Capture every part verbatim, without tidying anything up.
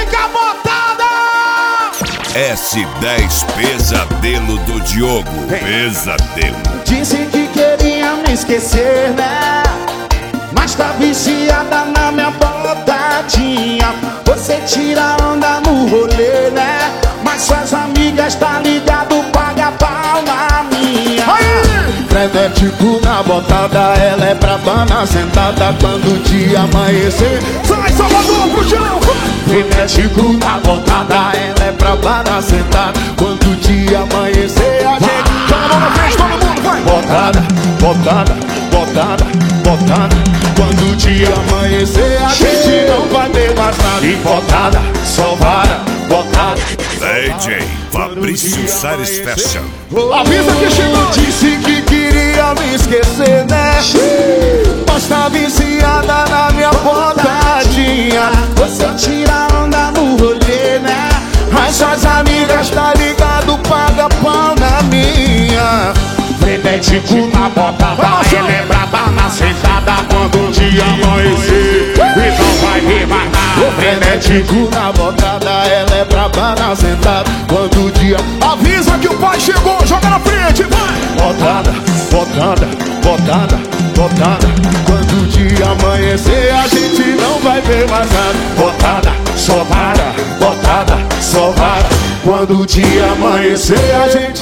fica botada! S dez Pesadelo do Diogo. Pesadelo. Disse que queria me esquecer, né? Mas tá viciada na minha botadinha. Você tira onda no rolê, né? Mas suas amigas tá ligado, paga pau na minha. Frenético na botada, ela é brabana sentada quando o dia amanhecer. Sai, Salvador, pro chão! Frenético na botada, ela é brabana sentada quando o dia amanhecer. A gente joga a mão na frente, todo mundo vai! Botada, botada, botada, botada. Quando o dia amanhecer, a gente não vai ter mais nada. E botada, só vara, botada. D J Fabrício Salles Fashion. Avisa que chegou. Disse que queria me esquecer, né? Mas tá viciada na minha botadinha. Você tira onda no rolê, né? Mas suas amigas tá ligado, paga pau na minha. Frenético na botada, ela é braba na sentada quando o dia amanhecer. E não vai ver mais nada. Frenético na botada, ela é braba na sentada quando o dia. Avisa que o pai chegou, joga na frente, vai! Botada, botada, botada, botada. Quando o dia amanhecer, a gente não vai ver mais nada. Botada, só vara, botada, só vara. Quando o dia amanhecer, a gente.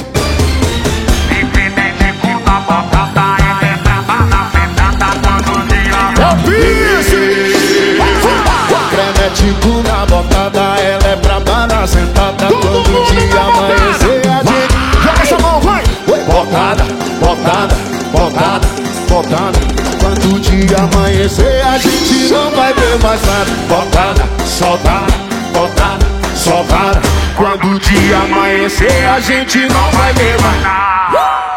Frenético na botada, ela é brabana sentada quando o dia amanhecer, a gente joga essa mão, vai! Botada, botada, botada, botada. Quando o dia amanhecer, a gente não vai ver mais nada. Botada, só vara, botada, só vara. Quando o dia amanhecer, a gente não vai ver mais nada.